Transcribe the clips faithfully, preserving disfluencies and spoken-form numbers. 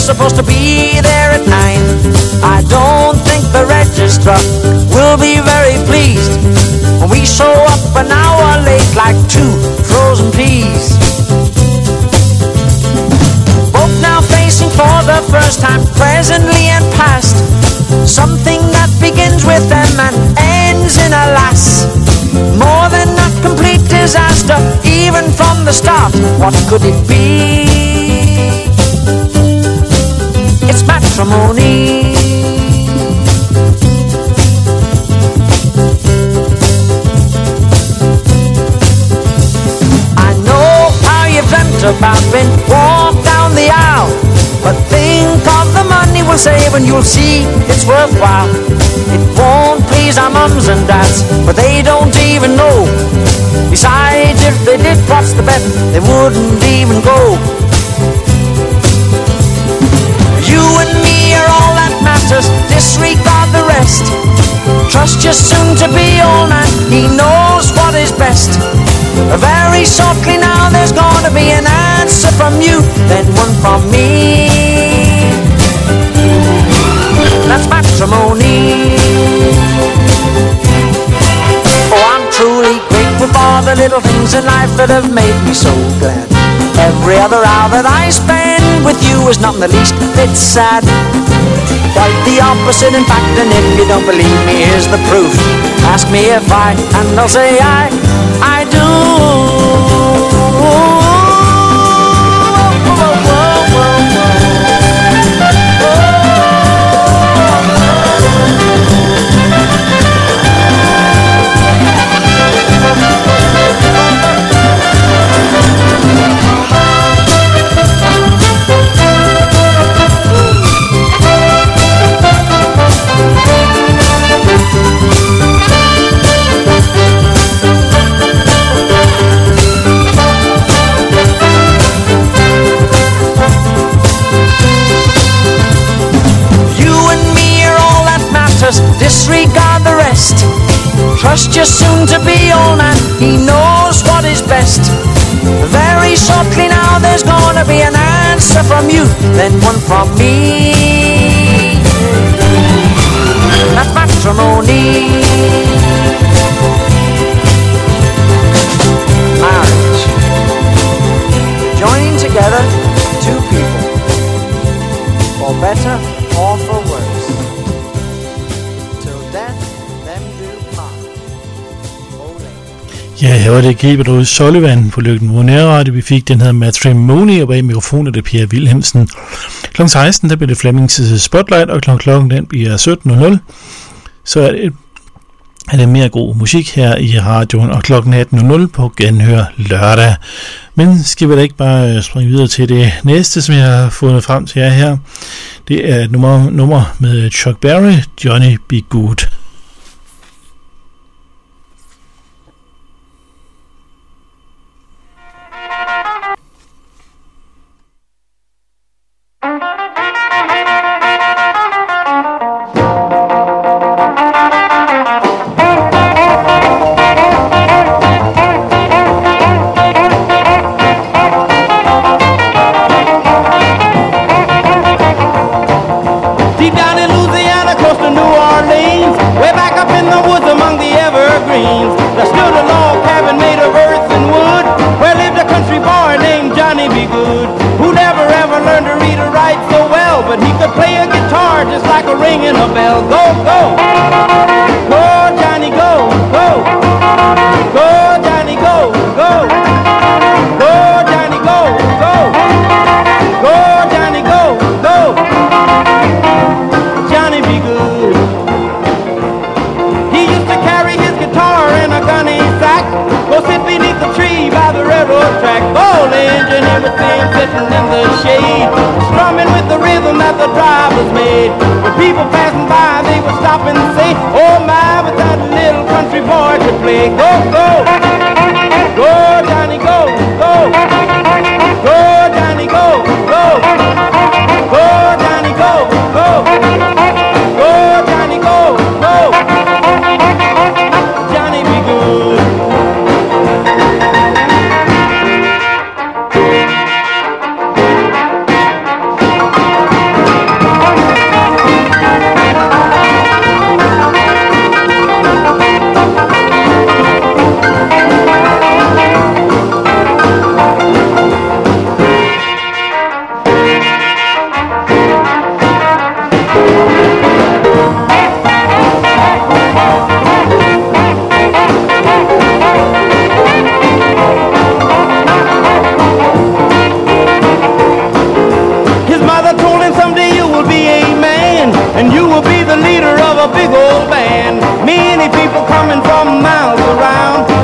supposed to be there at nine. I don't think the registrar will be very pleased when we show up an hour late like two frozen peas. Both now facing for the first time, presently and past, something that begins with them and ends in a lass. More than a complete disaster, even from the start. What could it be? It's matrimony. I know how you've dreamt about being walked down the aisle, but think of the money we'll save and you'll see it's worthwhile. It won't please our mums and dads, but they don't even know. Besides, if they did, what's the bet? They wouldn't even go. You and me are all that matters, disregard the rest. Trust your soon-to-be old man, he knows what is best. Very shortly now there's gonna be an answer from you, then one from me. That's matrimony. Oh, I'm truly grateful for the little things in life that have made me so glad. Every other hour that I spend with you is not in the least bit sad. Quite the opposite, in fact, and if you don't believe me, here's the proof. Ask me if I, and I'll say I, I do. Disregard the rest. Trust your soon-to-be old man, he knows what is best. Very shortly now there's gonna be an answer from you, then one from me. That's matrimony. Marriage. Joining together two people, for better or for worse. Ja, her var det Gilbert O'Sullivan på Lykken Nærradio. Vi fik den her Matrimony, og bag mikrofonen er det Per Wilhelmsen. klokken seksten, der bliver det Flemmings Spotlight, og klokken den bliver sytten nul nul. Så er det, er det mere god musik her i radioen, og klokken atten nul nul på Genhør lørdag. Men skal vi da ikke bare springe videre til det næste, som jeg har fundet frem til jer her. Det er et nummer, nummer med Chuck Berry, Johnny B. Good.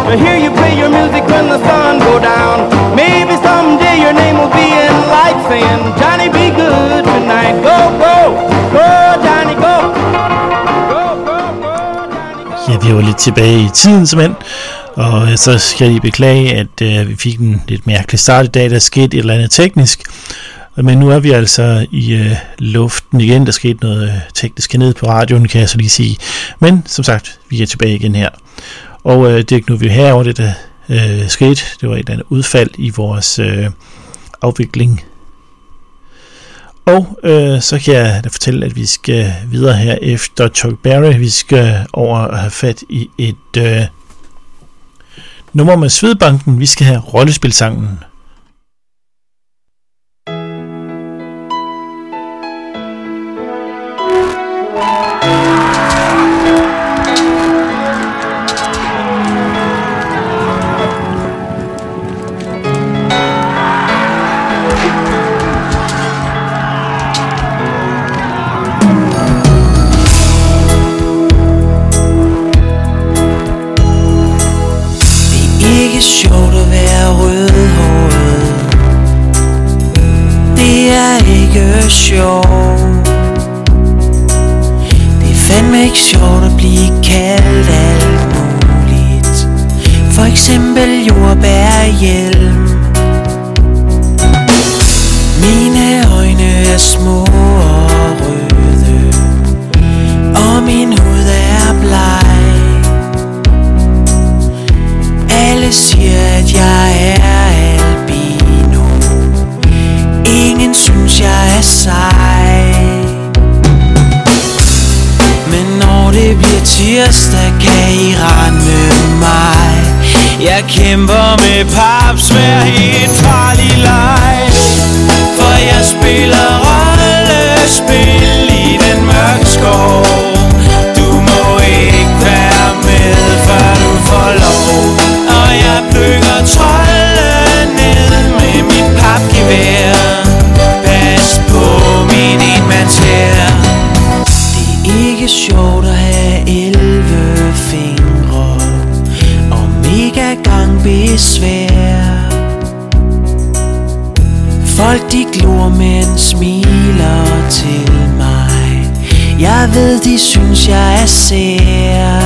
to hear you play your music when the sun go down. Maybe someday your name will be in lights saying, Johnny, be good tonight. Go, go, go, Johnny, go. Go, go, go, Johnny, go. Ja, vi var lidt tilbage i tiden, simpelthen. Og så skal jeg beklage, at øh, vi fik en lidt mærkelig start i dag. Der skete et eller andet teknisk. Men nu er vi altså i øh, luften igen. Der skete noget øh, teknisk ned på radioen, kan jeg så lige sige. Men som sagt, vi er tilbage igen her. Og øh, det er ikke nu, vi er herovre, det der øh, skete. Det var et eller andet udfald i vores øh, afvikling. Og øh, så kan jeg da fortælle, at vi skal videre her efter Chuck Berry. Vi skal over og have fat i et øh, nummer med Svedbanken. Vi skal have rollespilsangen. Sjovt at være rødhåret. Det er ikke sjovt. Det er fandme ikke sjovt at blive kaldt alt muligt. For eksempel jordbærhjelm. Mine øjne er små og røde, og min hud er bleg. Alle siger, at jeg er albino. Ingen synes, jeg er sej. Men når det bliver tirsdag, kan I ramme mig. Jeg kæmper med papsvær i en farlig leg. For jeg spiller rollespil i den mørke skov. Du må ikke være med, før du får lov. Og jeg bygger trolde ned med mit papgevær. Pas på min enmandshær. Det er ikke sjovt at have elleve fingre og mega gang besvær. Folk de glor, men smiler til mig. Jeg ved de synes jeg er sær.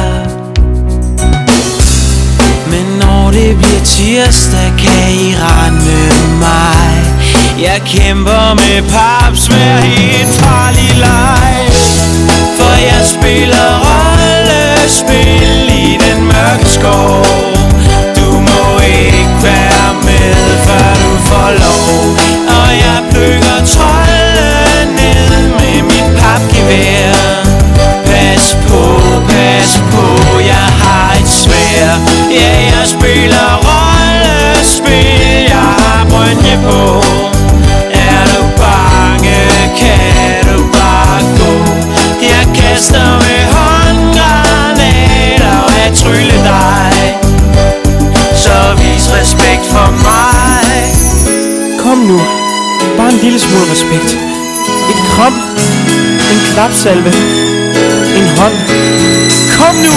Men når det bliver tirsdag, kan I ramme mig. Jeg kæmper med papsvær i en farlig leg. For jeg spiller rollespil i den mørke skov. Du må ikke være med, før du får lov. Og jeg bygger trolde ned med mit papgevær. Pas på, pas på, jeg har et svær. Ja, jeg spiller rollespil, jeg har brønje på. Er du bange, kan du bare gå. Jeg kaster med håndgranater og jeg tryller dig. Så vis respekt for mig. Kom nu, bare en lille smule respekt. Et kram, en klapsalve, en hånd. Kom nu!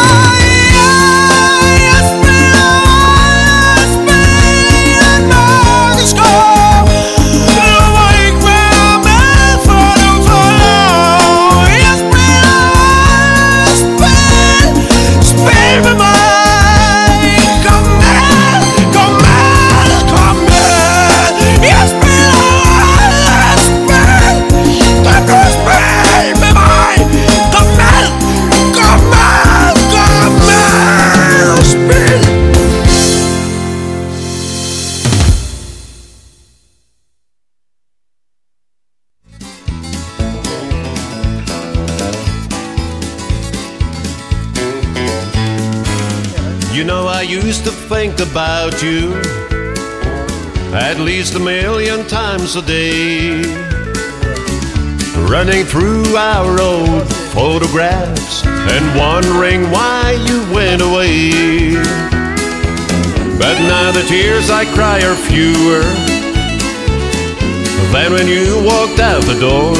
You know, I used to think about you at least a million times a day, running through our old photographs and wondering why you went away. But now the tears I cry are fewer than when you walked out the door.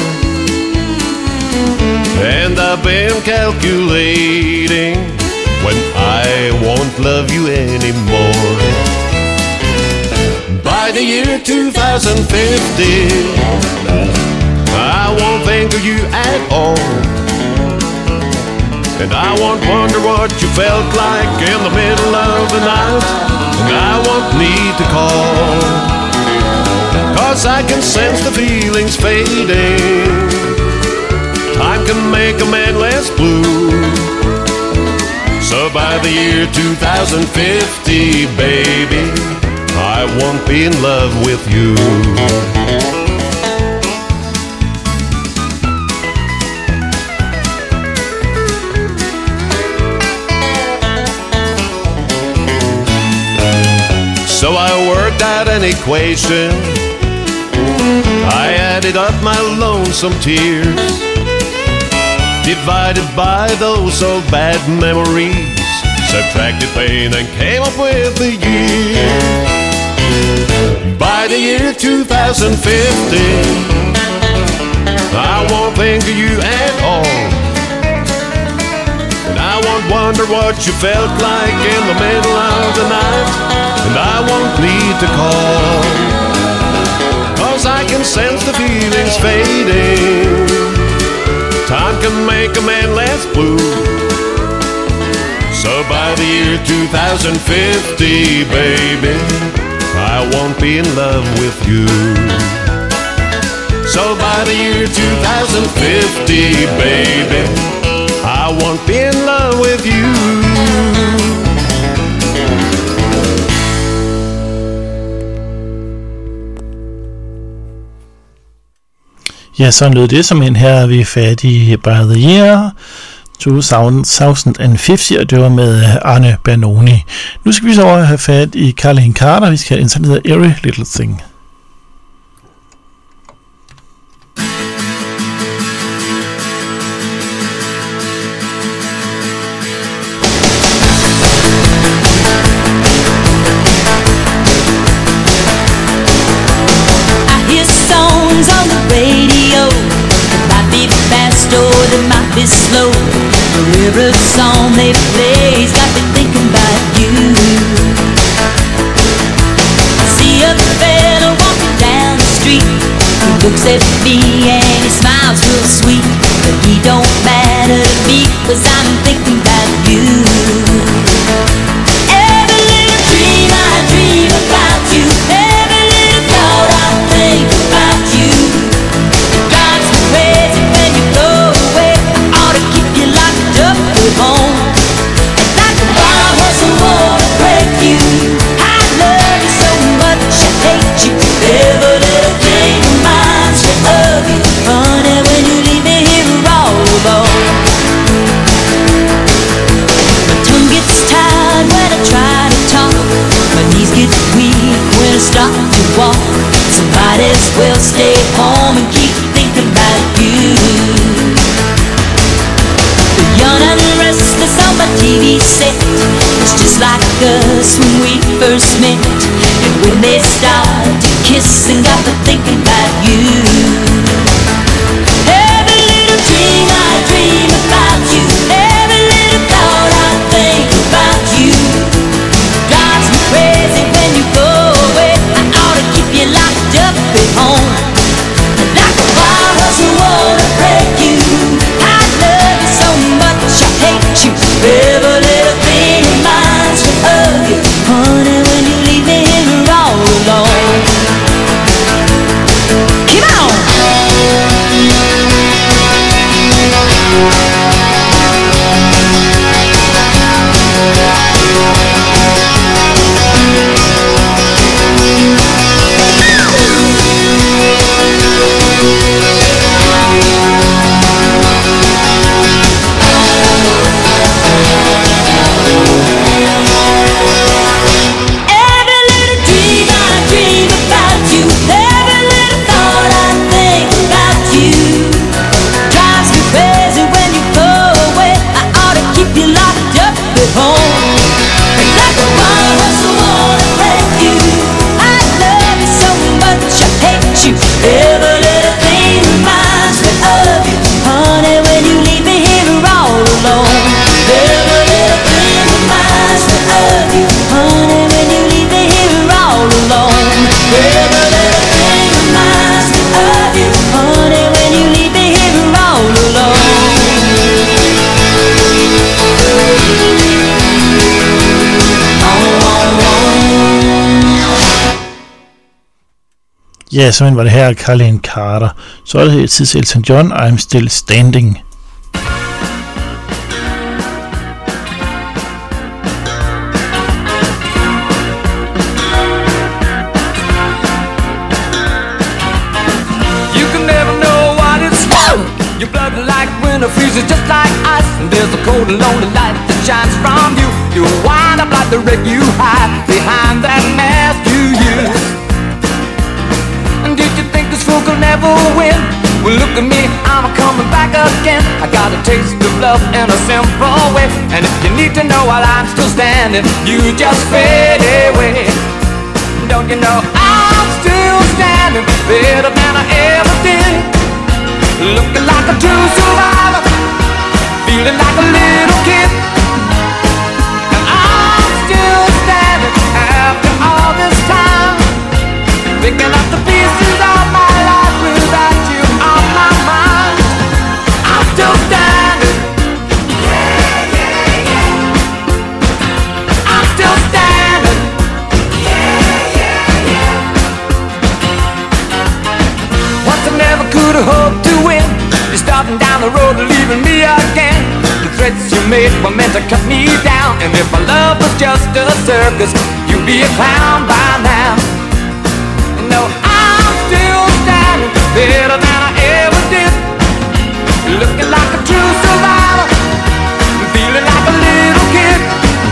And I've been calculating when I I won't love you anymore. By the year two thousand fifty, I won't think of you at all. And I won't wonder what you felt like in the middle of the night. And I won't need to call, 'cause I can sense the feelings fading. Time can make a man less blue. So by the year two thousand fifty, baby, I won't be in love with you. So I worked out an equation. I added up my lonesome tears, divided by those old bad memories, subtracted pain and came up with the year. By the year two thousand fifty, I won't think of you at all. And I won't wonder what you felt like in the middle of the night. And I won't need to call, 'cause I can sense the feelings fading. Time can make a man less blue. So by the year two thousand fifty, baby, I won't be in love with you. So by the year two thousand fifty, baby, I won't be in love with you. Ja, sådan lød det som en. Her er vi færdige by the year to thousand fifty, og det var med Arne Bernoni. Nu skal vi så over have fat i Caroline Carter. Vi skal have en sang, der hedder Every Little Thing. Be slow. For every song they play's got me thinking about you. I see a fella walking down the street. He looks at me and he smiles real sweet, but he don't matter to me, 'cause I'm thinking about you. Every little dream I dream about you. Every little thought I think about you. It drives me crazy when you go away. Keep you locked up at home. And like a wild horse, I wanna break you. I love you so much, I hate you. Every little thing reminds me of you. Honey, when you leave me here all alone. My tongue gets tired when I try to talk. My knees get weak when I start to walk. So might as well stay home and keep thinking about you. Young and restless on my T V set. It's just like us when we first met. And when they start to kiss and got to thinking about you. Every little dream I dream about you. Every little thought I think about you. Drives me crazy when you go away. I ought to keep you locked up at home. Like a wild horse, I wanna break you. I love you so much, I hate you. Every little thing reminds me of you. Honey, when you leave me here all alone. Ja, så var det her Carlene Carter. Så er det tids Elton John, I'm Still Standing. Your blood like winter freezes just like ice, and there's a cold and lonely light that shines from you. You wind up like the wreck you hide behind that mask you use. And did you think this fool could never win? Well, look at me, I'm coming back again. I got a taste of love in a simple way, and if you need to know while I'm still standing, you just fade away. Don't you know I'm still standing better than I ever did? Looking like a true survivor, feeling like a little kid. And I'm still standing after all this time, picking up the pieces of my life without you on my mind. I'm still standing. Yeah, yeah, yeah. I'm still standing. Yeah, yeah, yeah. Once I never could have hoped to win. You're starting down the road and leaving me again. The threats you made were meant to cut me down, and if my love was just a circus, you'd be a clown by now. No, I'm still standing better than I ever did. Looking like a true survivor, feeling like a little kid.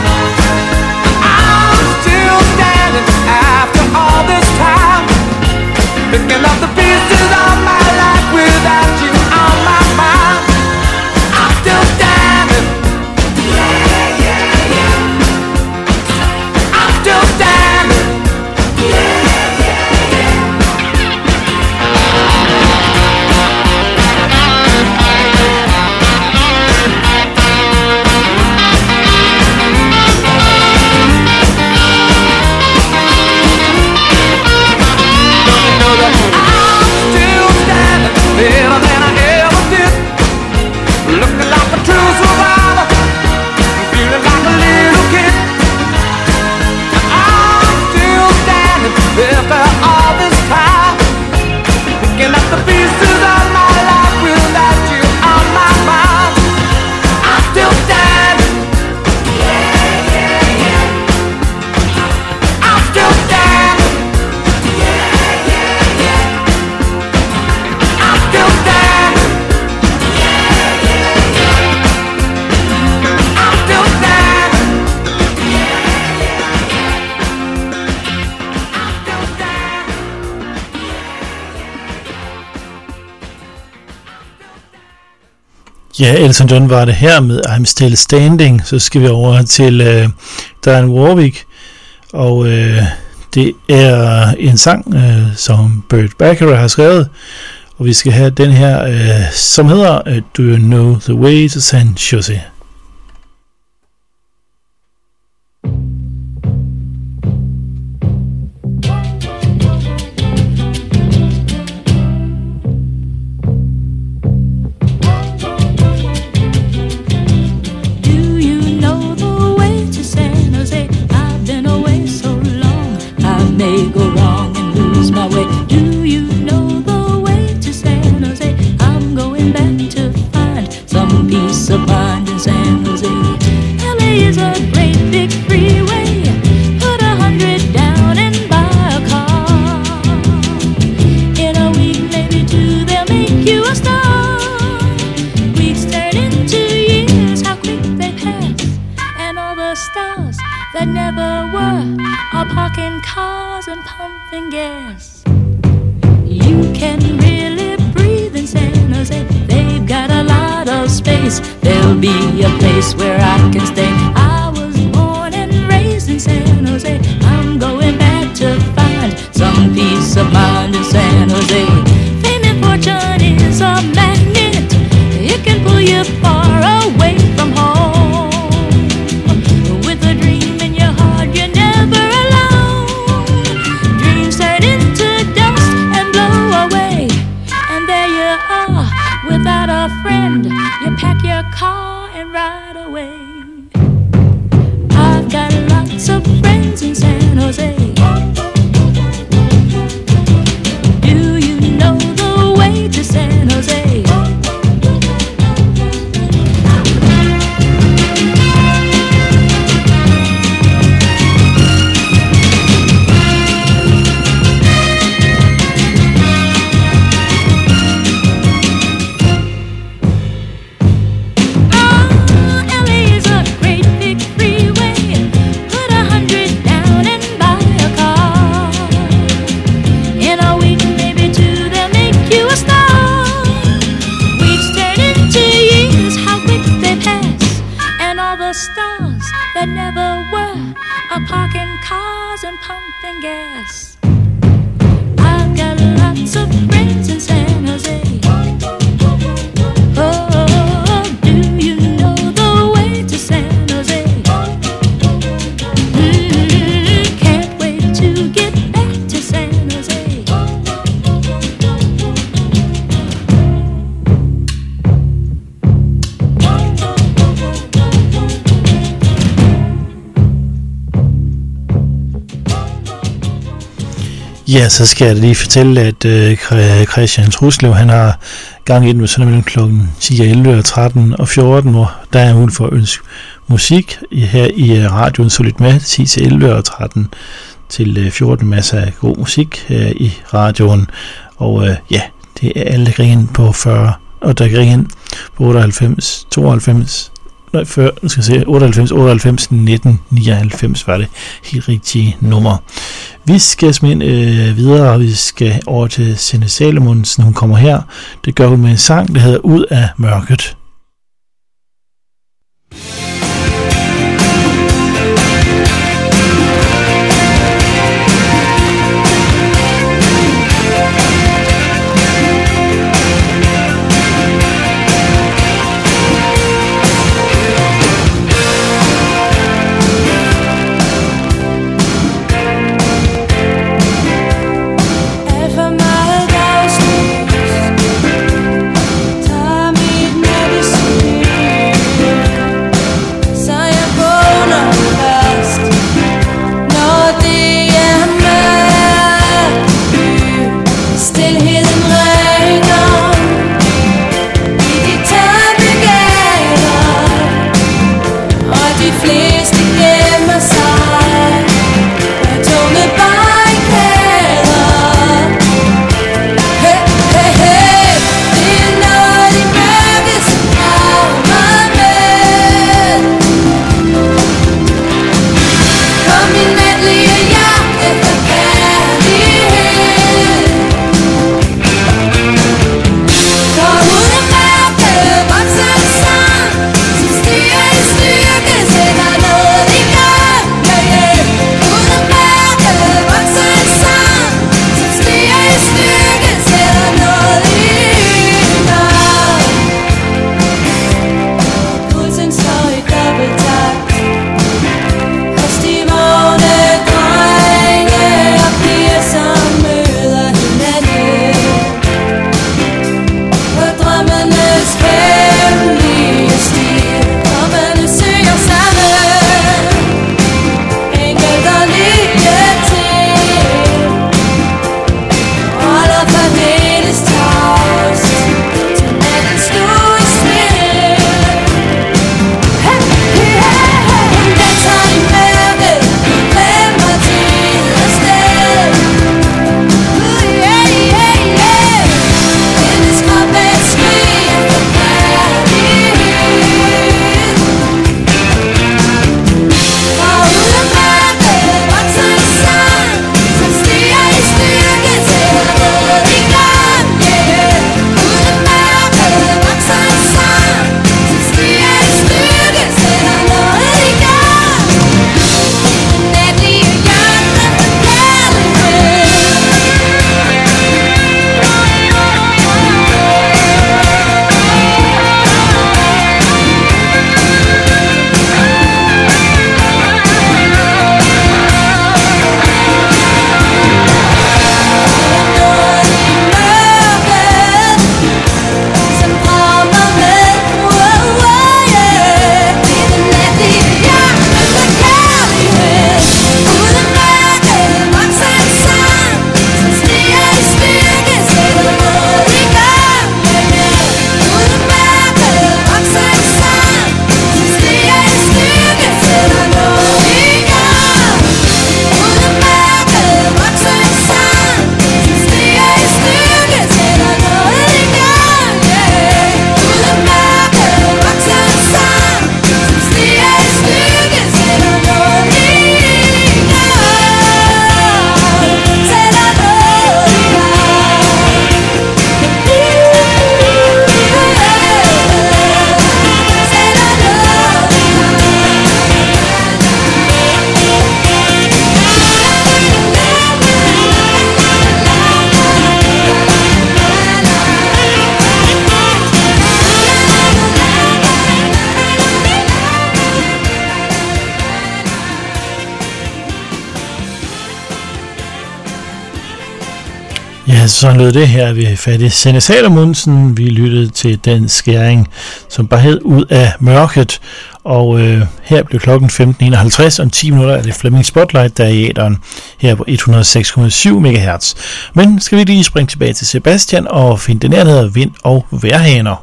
I'm still standing after all this time, picking up the pieces of my life without you on my mind. I'm still standing. Yeah, yeah, yeah. I'm still standing. Yeah, yeah, yeah. Don't you know that I'm still standing better than I ever did? Looking like a true survivor, feeling like a little kid. I'm still standing after all this time, picking up the pieces of my life without you on my mind. I'm still standing. Yeah, yeah, yeah. I'm still standing. Yeah, yeah, yeah. I'm still standing. Yeah, yeah, yeah. I'm still standing. Yeah, yeah, yeah. I'm still standing. Ja, Elton John var det her med I'm Still Standing. Så skal vi over til øh, Dionne Warwick, og øh, det er en sang, øh, som Burt Bacharach har skrevet, og vi skal have den her, øh, som hedder øh, Do You Know The Way To San Jose. Do you know the way to San Jose? I've been away so long, I may go wrong and lose my way. Do you know the way to San Jose? I'm going back to find some peace of mind in San Jose. L A is a great big freeway. Put a hundred down and buy a car. In a week, maybe two, they'll make you a star. Weeks turn into years, how quick they pass. And all the stars that never were are parking cars and pumping gas. You can really breathe in San Jose. They've got a lot of space. There'll be a place where I can stay. I was born and raised in San Jose. I'm going back to find some peace of mind in San Jose. Fame and fortune is a magnet. It can pull you far away from home. With a dream in your heart, you're never alone. Dreams turn into dust and blow away. And there you are, without a friend. You pack your car and ride away. I've got lots of friends in San Jose. the stars that never were are parking cars and pumping gas. I've got lots of friends in San Jose. Oh, do you know the way to San Jose? Mm, can't wait to get back to San Jose. Ja, så skal jeg lige fortælle, at øh, Christian Truslev, han har gang i den med sådan mellem klokken ti og elleve og tretten og fjorten, hvor der er mulighed for at ønske musik her i uh, radioen, så lyt med ti til elleve og tretten til uh, fjorten, masser af god musik her i radioen, og uh, ja, det er alle, der ringer ind på fyrre, og der ringer ind på otteoghalvfems tooghalvfems, nej, før, nu skal jeg se, otteoghalvfems otteoghalvfems nitten nioghalvfems var det helt rigtige nummer. Vi skal simpelthen øh, videre, og vi skal over til Sanne Salomonsen. Hun kommer her. Det gør hun med en sang, der hedder Ud af mørket. Never Ja, sådan lød det her. Vi er fat i Sanne Salomonsen. Vi lyttede til den skæring, som bare hed Ud af mørket. Og øh, her blev klokken femten enoghalvtreds, og om ti minutter er det Flemming Spotlight, der er i æteren her på et hundrede og seks komma syv megahertz. Men skal vi lige springe tilbage til Sebastian og finde den her, der hedder Vind og Vejrhaner.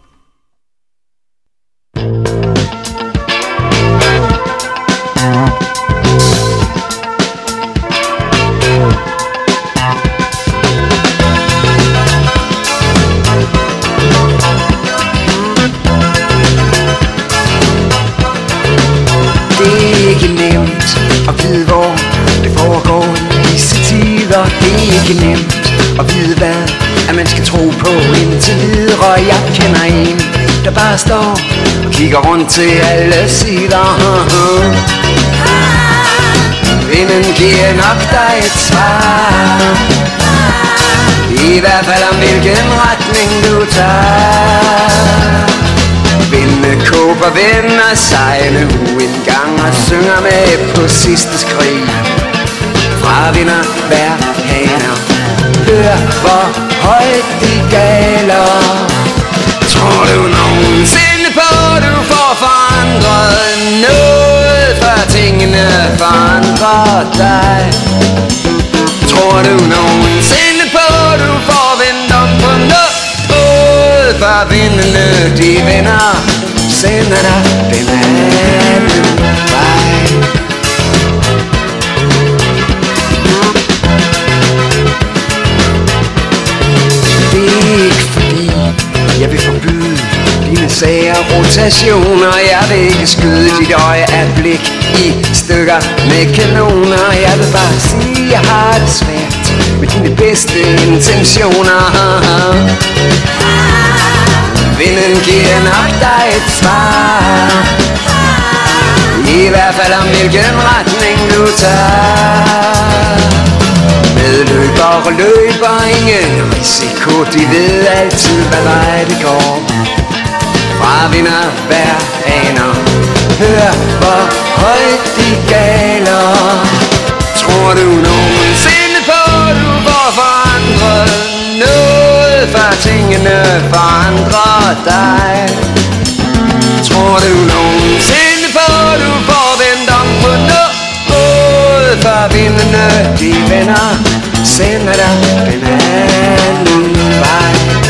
At vide hvor det foregår i disse tider. Det er ikke nemt at vide hvad at man skal tro på indtil videre. Jeg kender en der bare står og kigger rundt til alle sider. Vinden giver nok dig et svar, i hvert fald om hvilken retning du tager. Vinde kåber, vender sejle uindgang og synger med på sidste skrig. Fra vinder hver haner, hør hvor højt de galer. Tror du nogensinde på, du får forandret noget, før tingene forandrer dig? Tror du nogensinde på, du får vendt om på noget, før vindene de vender, sender dig den anden vej. Det er ikke fordi jeg vil forbyde dine sager rotationer. Jeg vil ikke skyde dit øje af blik i stykker med kanoner. Jeg vil bare sige, jeg har det svært med dine bedste intentioner. Vinden giver nok dig et svar, i hvert fald om hvilken retning du tager. Medløber og løber ingen risiko, de ved altid hvad vej det går. Fra vinder hver aner, hør hvor højt de galer. Tror du nogensinde på, du får forandret noget, før tingene forandrer dig? Tror du nogensinde på, du får vendt om på noget, før vindene de vender, sender dig den anden vej?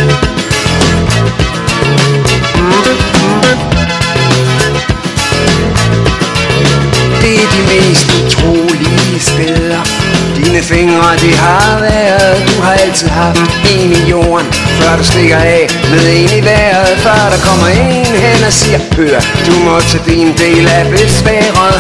Det er de mest utrolige steder. Dine fingre, de har været. Du har altid haft en i jorden, før du stikker af med en i vejret. Før der kommer en hen og siger, hør, du må tage din del af besværet.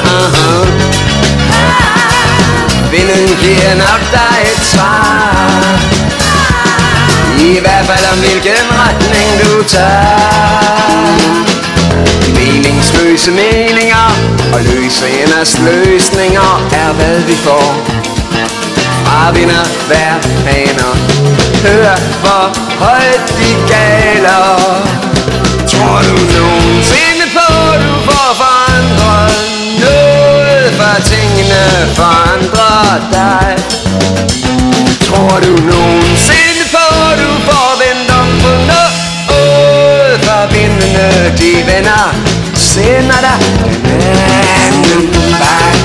Vinden giver nok dig et svar, i hvert fald om hvilken retning du tager. Meningsløse meninger og løse enders løsninger er hvad vi får. Fra vinder hver haner, hør hvor højt de galer. Tror du nogensinde på, du får forandret noget, før tingene forandrer dig? Tror du nogensinde på, du får vendt om på noget, før vindene de vender, sender dig den anden vej?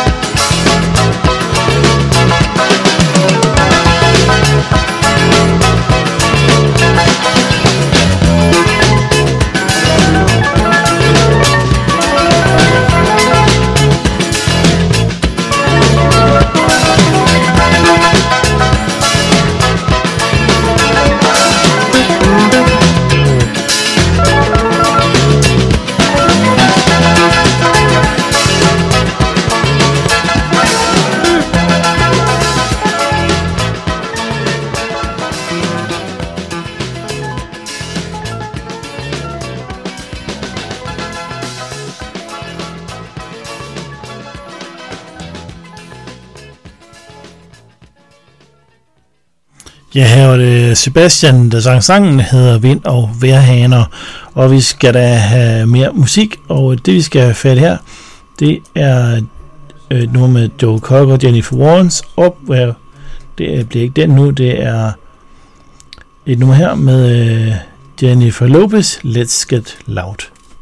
Ja, her var det Sebastian, der sang sangen, hedder Vind og Vejrhaner, og vi skal da have mere musik, og det vi skal have fat her, det er et nummer med Joe Cocker og Jennifer Warnes, Up Where Det bliver ikke den nu, det er et nummer her med øh, Jennifer Lopez, Let's Get Loud.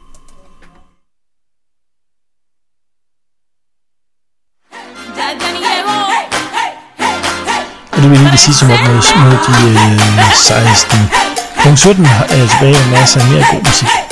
Og det vil jeg lige sige som op mod, mod de øh, seksten. Punkt sytten er jeg tilbage med masser af mere god musik.